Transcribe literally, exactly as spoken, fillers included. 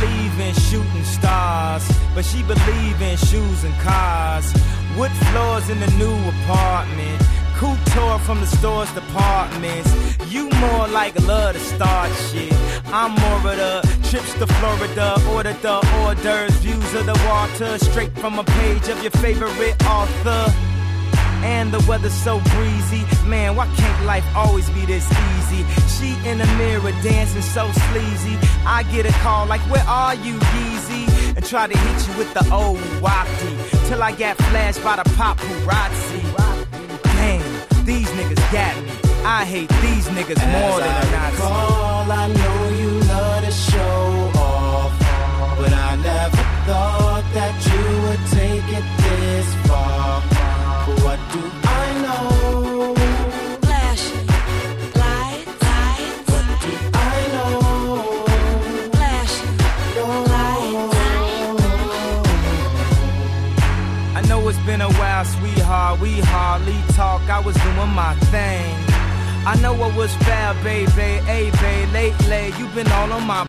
believe in shooting stars, but she believe in shoes and cars. Wood floors in the new apartment, couture from the store's departments. You more like love to start shit. I'm more of the trips to Florida, order the hors d'oeuvres, views of the water, straight from a page of your favorite author. And the weather's so breezy, man, why can't life always be this easy? She in the mirror dancing so sleazy. I get a call like, where are you, Yeezy? And try to hit you with the old wapty, till I got flashed by the paparazzi. Damn, these niggas got me. I hate these niggas more than a Nazi. Call, I know you love to show off, but I never thought that you would take it this far. But what do I know? Flash, light, light. What do I know? Flash, light, light. I know it's been a while, sweetheart. We hardly talk. I was doing my thing. I know what was fair, baby. Hey, babe, lately you've been all on my